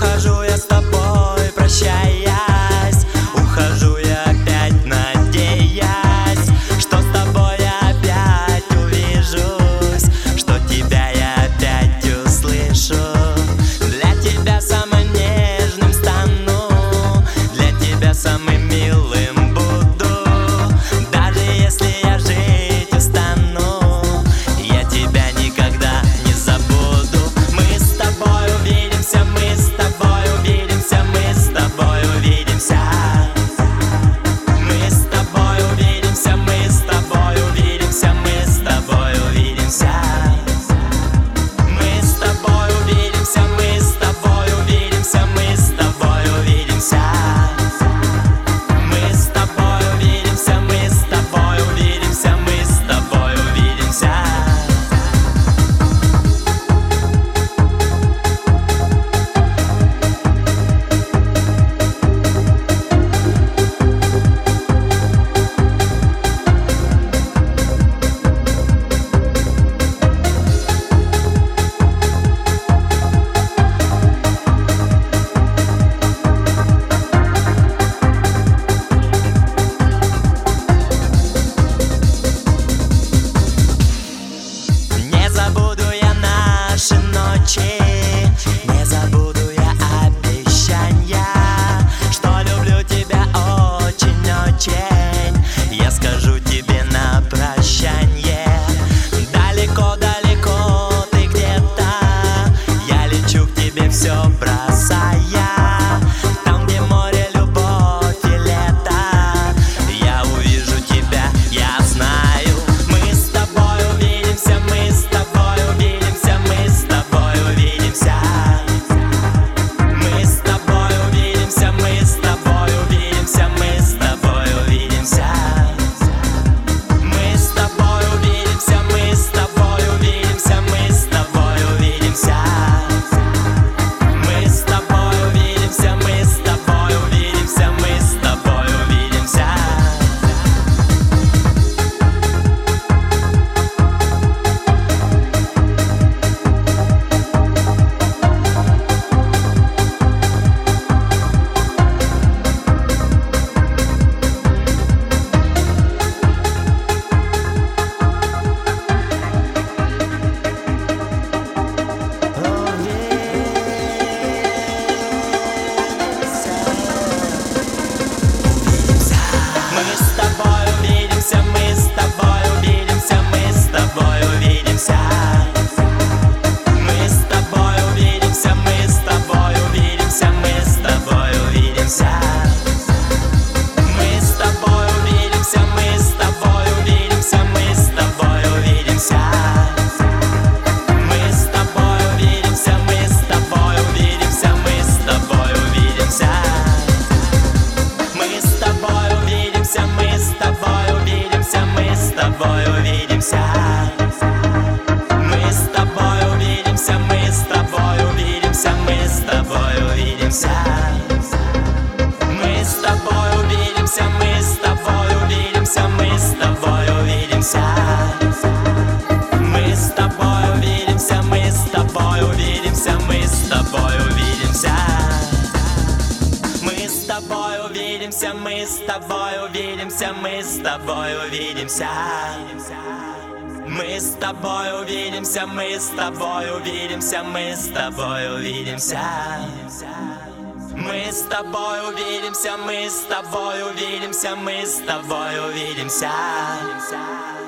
Ухожу я с тобой, прощаясь, ухожу я опять, надеясь, что с тобой я опять увижусь, что тебя я опять услышу. Для тебя самым нежным стану, для тебя самым милым буду. Даже если я жить устану, я тебя никогда не забуду. Мы с тобой увидимся, мы с тобой увидимся, мы с тобой увидимся. Мы с тобой увидимся, мы с тобой увидимся, мы с тобой увидимся. Мы с тобой увидимся, мы с тобой увидимся, мы с тобой увидимся. Мы с тобой увидимся, мы с тобой увидимся, мы с тобой увидимся. Не забуду я наши ночи, не забуду я обещания, что люблю тебя очень-очень. Я скажу тебе на прощанье. Далеко-далеко ты где-то, я лечу к тебе, все бросая. Там, где море, любовь и лето, я увижу тебя, я знаю. Мы с тобой увидимся, мы с тобой увидимся, мы с тобой увидимся. Мы с тобой увидимся, мы с тобой увидимся, мы с тобой увидимся. Мы с тобой увидимся, мы с тобой увидимся, мы с тобой увидимся. Мы с тобой увидимся, мы с тобой увидимся, мы с тобой увидимся. Мы с тобой увидимся, мы с тобой увидимся, мы с тобой увидимся. Мы с тобой увидимся, мы с тобой увидимся, мы с тобой увидимся. Мы с тобой увидимся, мы с тобой увидимся, мы с тобой увидимся. Мы с тобой увидимся, мы с тобой увидимся, мы с тобой увидимся. Мы с тобой увидимся, мы с тобой увидимся, мы с тобой увидимся. Мы с тобой увидимся, мы с тобой увидимся, мы с тобой увидимся. Мы с тобой увидимся, мы с тобой увидимся, мы с тобой увидимся. Мы с тобой увидимся, мы с тобой увидимся, мы с тобой увидимся. Мы с тобой увидимся, мы с тобой увидимся, мы с тобой увидимся. Мы с тобой увидимся, мы с тобой увидимся, мы с тобой увидимся. Мы с тобой увидимся, мы с тобой увидимся, мы с тобой увидимся.